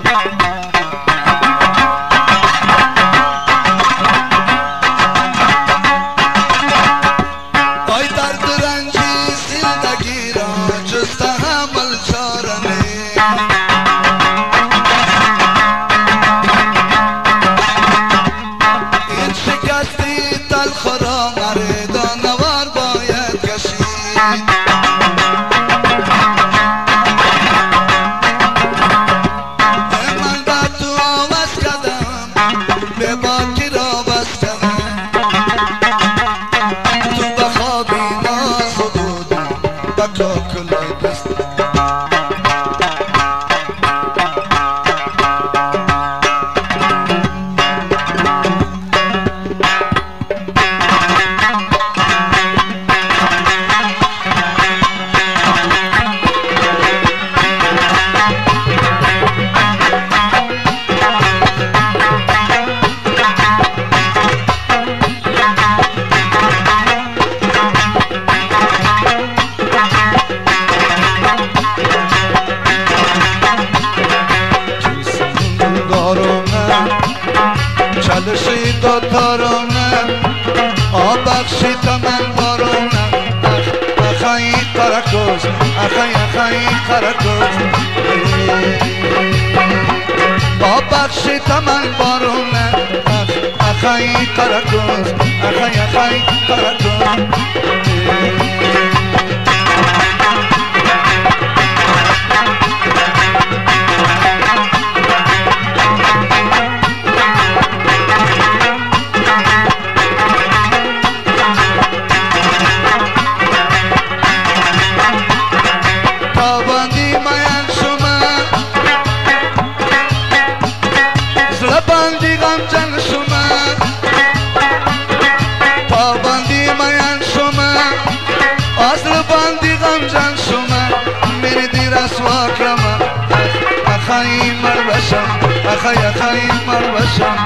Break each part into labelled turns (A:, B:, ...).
A: آی درد رنجی زندگی را جز تحمل چاره نیست. این شکستی تلخ را مردانوار باید کشید. من با تو آواز کردم به باکی را بس کردم. تو بخوابی ناز بودی بکا کلای دست. چالشی دوتارونه آبخشی تا من بارونه. اخایی کارکوز اخایی کارکوز آبخشی تا من بارونه. اخایی کارکوز اخایی کارکوز اخایی مر بشم اخایی مر بشم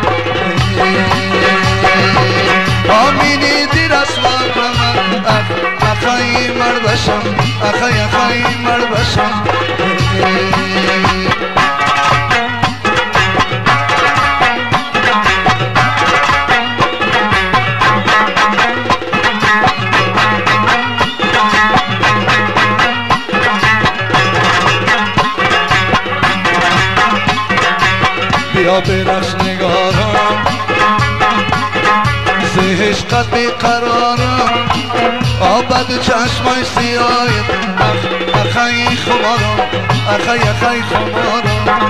A: آمینی دیر اسوا کنم. اخایی مر بشم اخایی مر بشم. بیا برقص نگارم ز عشقت بیقرارم. آبد چشمای سیاهت اخایی خمارم اخایی خمارم.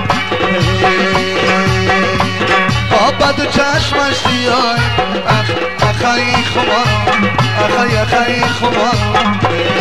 A: آبد چشمای سیاهت اخایی خمارم اخایی خمارم.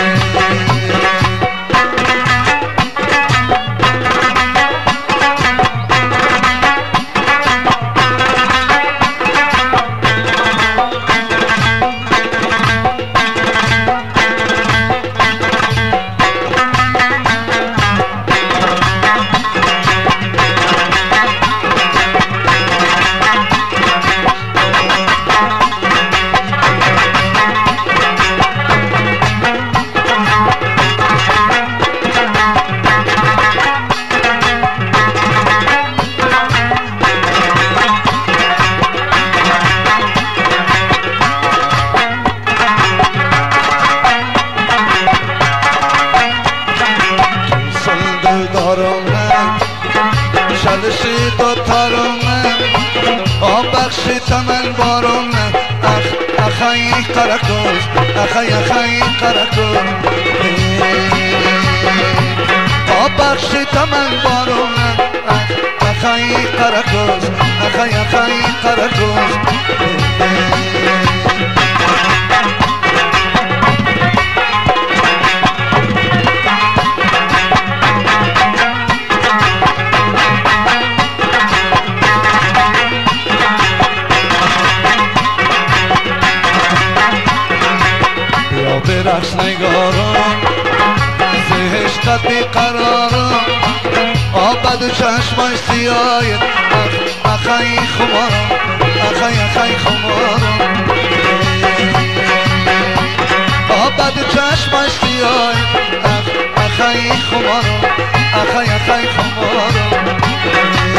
A: چالشی دوتارونه آبخشی تا من بارونه. اخایی کارکوز اخایی کارکوز آبخشی تا من بارونه. اخایی کارکوز اخایی کارکوز برقص نگارم ز عشقت بیقرارم. آبد چشمای سیاهت اخایی خمارم اخایی خمارم. آبد چشمای سیاهت اخایی خمارم اخایی خمارم.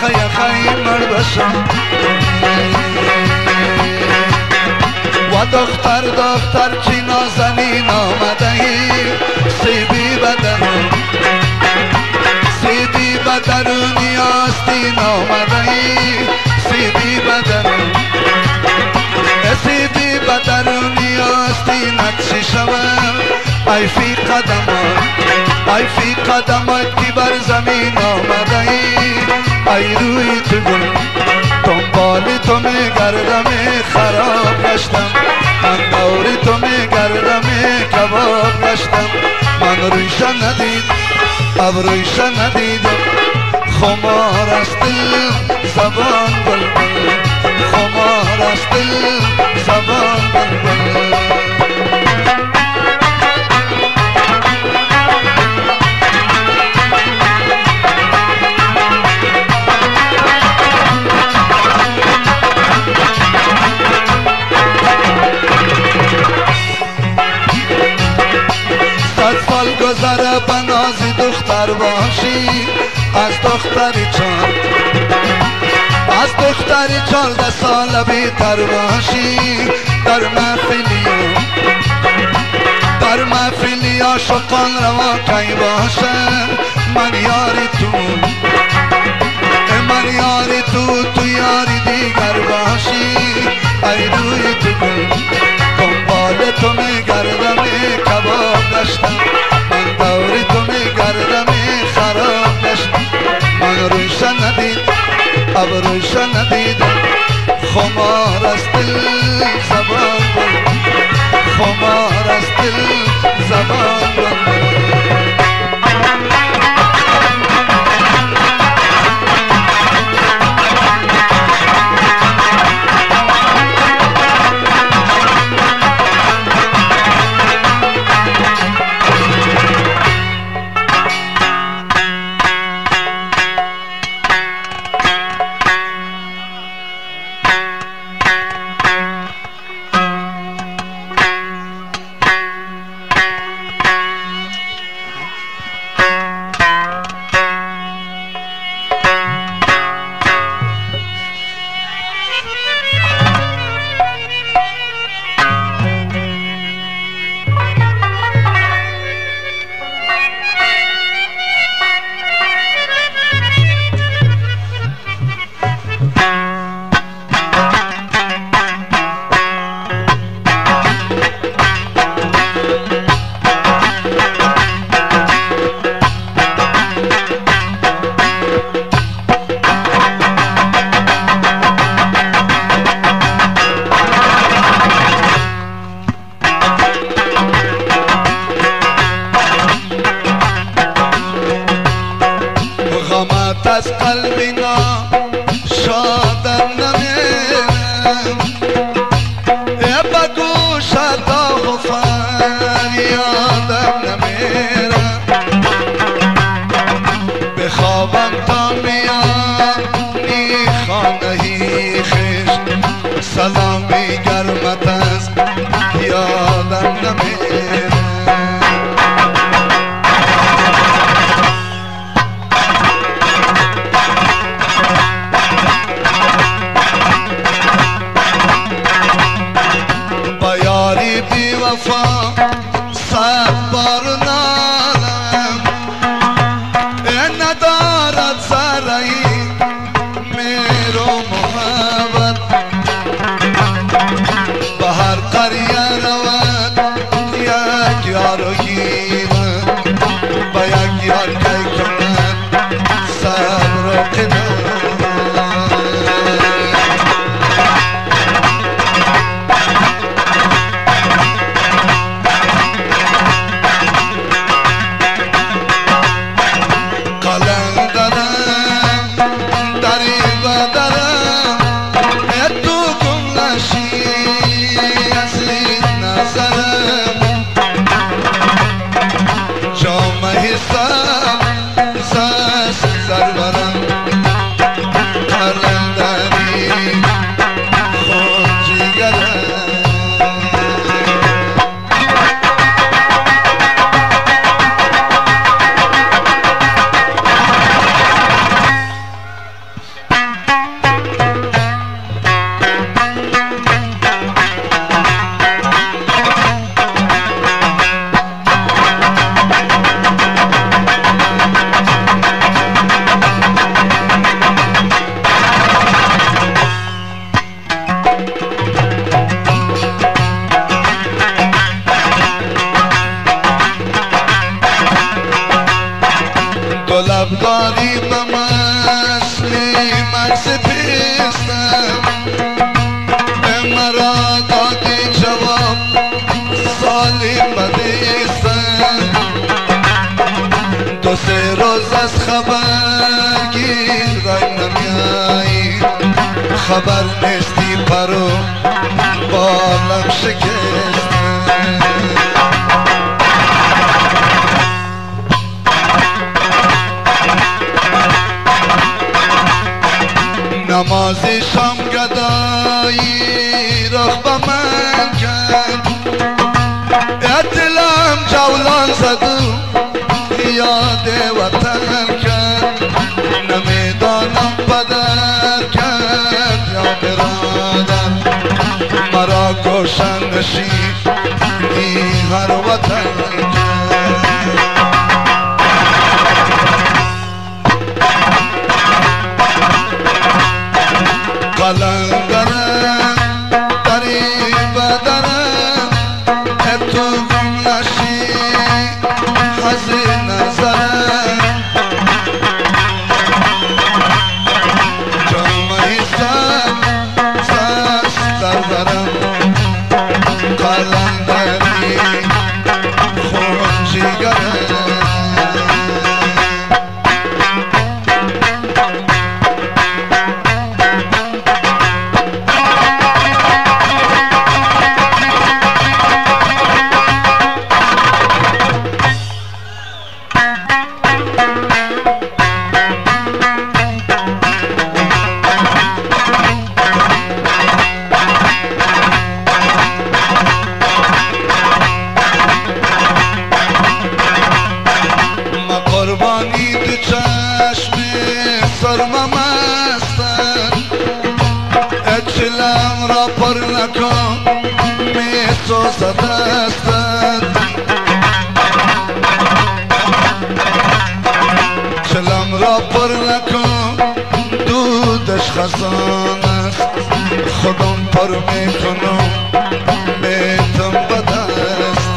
A: خی بشم و دختر که نازنین آمده ای سیبی بدن سیدی بدرونی آستین آمده ای سیدی بدن سیدی بدرونی آستین اکشی شوم ای فی قدمات که بر زمین آمده ای روی تو گل دنبال تو میگردم خراب گشتم من دور تو میگردم کباب گشتم من رویش ندید ابرویش ندیدم خمار است دل زبان بلبل خمار است دل زبان بلبل گذره بنازی دختر باشی از دختری 14 سال بیتر باشی در محفلی عاشقان روا کی باشه من یاری تو یاری دیگر باشی ای روی تو گل دنبال تو میگردم کباب گشتم من دوری تو میگردم خراب گشتم من رویش ندید ابرویش ندیدم خمار است دل زبان بلبل خمار است دل زبان بلبل از قلبینا شادم نمیرم بگو شدا و فریادم نمیرم بخوابم تا میانی خانهی خشت سلامی گرمت از یادم نمیرم صد بار نالم ندارد ذره‌ای مهر و محبت به هر قریه رود یک یار و گیرد به یک یار کی کند صبر و قناعت طلبگاری به مسلی مغز پیستم به مرا دادی جواب سالی بدیستم دو سه روز از خبر گیر نمیایی خبر نیستی پرو بالم شکستم نمازی شام گدایی رخ به من کرد دلم جولان زد یاد وطن کرد نمیدانم پدر کرد یا برادر مرا گوشن نشینی هر وطن کرد قلندرم دریب درم تو گم نشی حزین نظرم جامعی سست در درم قلندری خون جیگرم قربانی دو چشم سرمم هستن چلم را پر نکن می سوزد هستن چلم را پر نکن دودش خزان است خودم پر میکنم بیتم بدست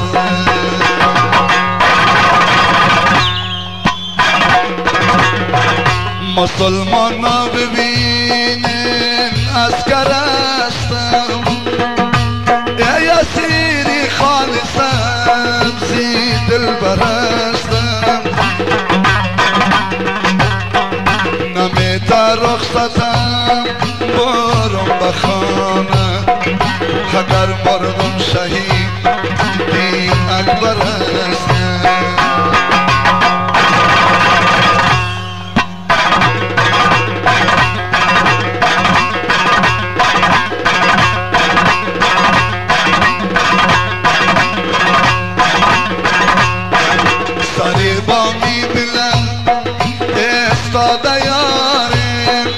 A: مسلمان ها ببینین اسکر هستم ای اسیری خالصم زی دلبر هستم نمیتا رخصتم برم به خانه اگر مردم شهید دین اکبر هستم سری با می بلند استاده یارم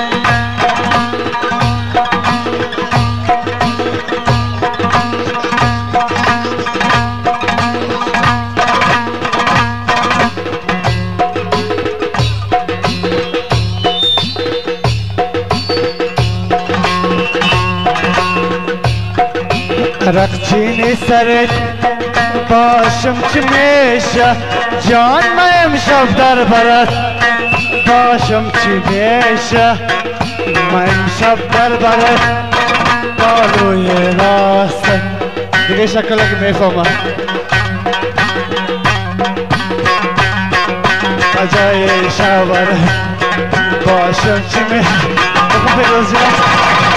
B: رقچینی سرت باشم چی میشه جان من امشب در برات باشم چی میشه من امشب در برات بالوی راست دیگه شکلک میفهمم کجای شبر باشم چی میشه بخون پیروزی